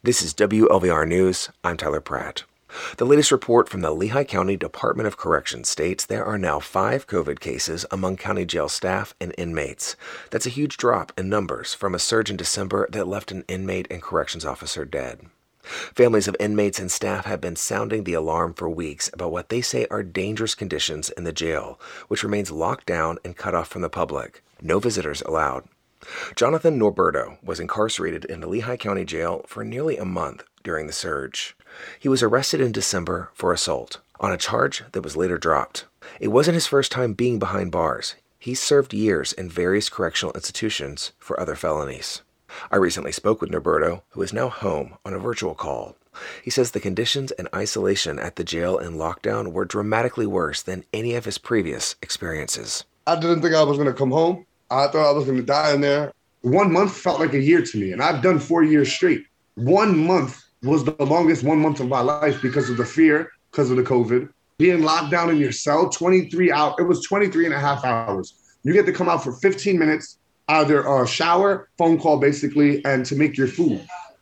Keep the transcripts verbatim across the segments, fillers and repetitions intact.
This is W L V R News. I'm Tyler Pratt. The latest report from the Lehigh County Department of Corrections states there are now five COVID cases among county jail staff and inmates. That's a huge drop in numbers from a surge in December that left an inmate and corrections officer dead. Families of inmates and staff have been sounding the alarm for weeks about what they say are dangerous conditions in the jail, which remains locked down and cut off from the public. No visitors allowed. Jonathan Norberto was incarcerated in the Lehigh County Jail for nearly a month during the surge. He was arrested in December for assault, on a charge that was later dropped. It wasn't his first time being behind bars. He served years in various correctional institutions for other felonies. I recently spoke with Norberto, who is now home on a virtual call. He says the conditions and isolation at the jail in lockdown were dramatically worse than any of his previous experiences. I didn't think I was going to come home. I thought I was going to die in there. One month felt like a year to me, and I've done four years straight. One month was the longest one month of my life because of the fear, because of the COVID. Being locked down in your cell, twenty-three hours, it was twenty-three and a half hours. You get to come out for fifteen minutes, either a shower, phone call basically, and to make your food.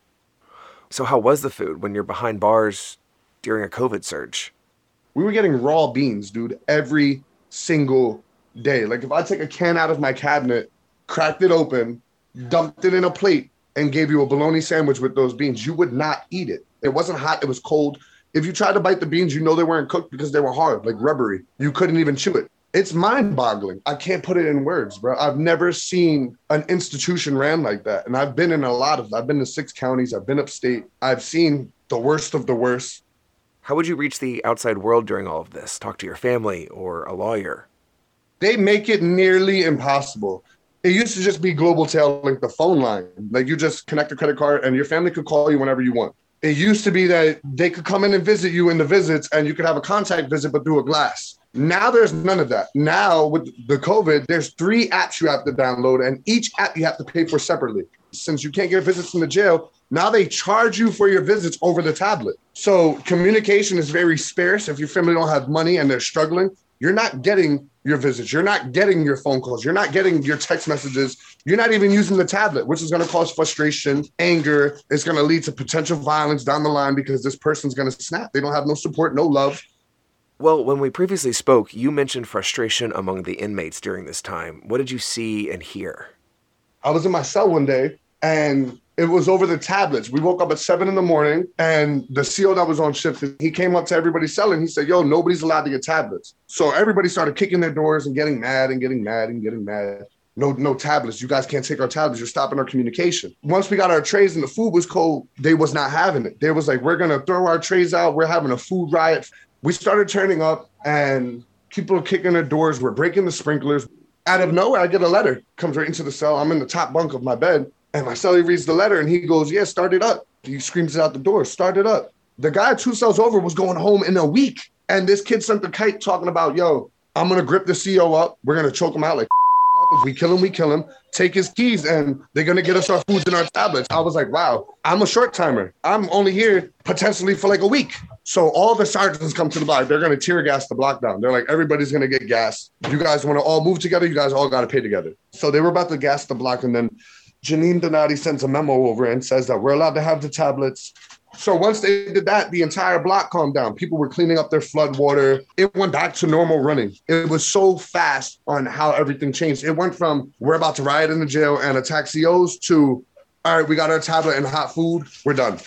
So how was the food when you're behind bars during a COVID surge? We were getting raw beans, dude, every single day. Like if I take a can out of my cabinet, cracked it open, dumped it in a plate, and gave you a bologna sandwich with those beans, you would not eat it. It wasn't hot, it was cold. If you tried to bite the beans, you know they weren't cooked because they were hard, like rubbery. You couldn't even chew it. It's mind-boggling. I can't put it in words, bro. I've never seen an institution ran like that. And I've been in a lot of, I've been to six counties, I've been upstate. I've seen the worst of the worst. How would you reach the outside world during all of this? Talk to your family or a lawyer? They make it nearly impossible. It used to just be Global Tel, like the phone line. Like you just connect a credit card and your family could call you whenever you want. It used to be that they could come in and visit you in the visits and you could have a contact visit, but through a glass. Now there's none of that. Now with the COVID, there's three apps you have to download and each app you have to pay for separately. Since you can't get visits from the jail, now they charge you for your visits over the tablet. So communication is very sparse. If your family don't have money and they're struggling, you're not getting your visits. You're not getting your phone calls. You're not getting your text messages. You're not even using the tablet, which is going to cause frustration, anger. It's going to lead to potential violence down the line because this person's going to snap. They don't have no support, no love. Well, when we previously spoke, you mentioned frustration among the inmates during this time. What did you see and hear? I was in my cell one day and it was over the tablets. We woke up at seven in the morning and the C O that was on shift, he came up to everybody's cell and he said, yo, nobody's allowed to get tablets. So everybody started kicking their doors and getting mad and getting mad and getting mad. No, no tablets. You guys can't take our tablets. You're stopping our communication. Once we got our trays and the food was cold, they was not having it. They was like, we're going to throw our trays out. We're having a food riot. We started turning up and people are kicking their doors. We're breaking the sprinklers. Out of nowhere, I get a letter. Comes right into the cell. I'm in the top bunk of my bed. And my cellie reads the letter and he goes, yeah, start it up. He screams it out the door, start it up. The guy two cells over was going home in a week. And this kid sent the kite talking about, yo, I'm going to grip the C O up. We're going to choke him out like if we kill him, we kill him. Take his keys and they're going to get us our foods and our tablets. I was like, wow, I'm a short timer. I'm only here potentially for like a week. So all the sergeants come to the block. They're going to tear gas the block down. They're like, everybody's going to get gas. You guys want to all move together? You guys all got to pay together. So they were about to gas the block and then Janine Donati sends a memo over and says that we're allowed to have the tablets. So once they did that, the entire block calmed down. People were cleaning up their flood water. It went back to normal running. It was so fast on how everything changed. It went from we're about to riot in the jail and attack C Os to, all right, we got our tablet and hot food. We're done.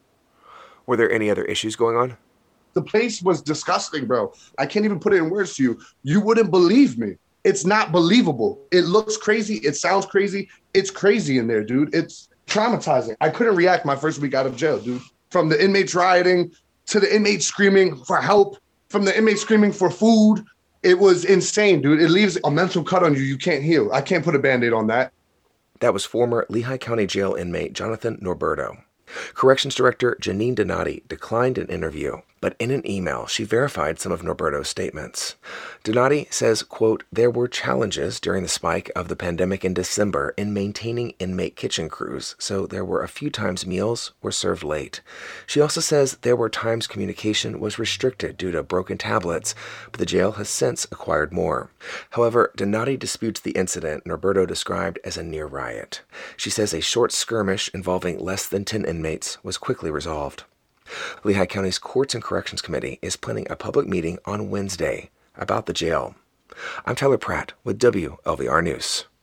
Were there any other issues going on? The place was disgusting, bro. I can't even put it in words to you. You wouldn't believe me. It's not believable. It looks crazy. It sounds crazy. It's crazy in there, dude. It's traumatizing. I couldn't react my first week out of jail, dude. From the inmates rioting to the inmates screaming for help, from the inmates screaming for food. It was insane, dude. It leaves a mental cut on you you can't heal. I can't put a Band-Aid on that. That was former Lehigh County Jail inmate Jonathan Norberto. Corrections Director Janine Donati declined an interview, but in an email, she verified some of Norberto's statements. Donati says, quote, there were challenges during the spike of the pandemic in December in maintaining inmate kitchen crews, so there were a few times meals were served late. She also says there were times communication was restricted due to broken tablets, but the jail has since acquired more. However, Donati disputes the incident Norberto described as a near riot. She says a short skirmish involving less than ten inmates was quickly resolved. Lehigh County's Courts and Corrections Committee is planning a public meeting on Wednesday about the jail. I'm Tyler Pratt with W L V R News.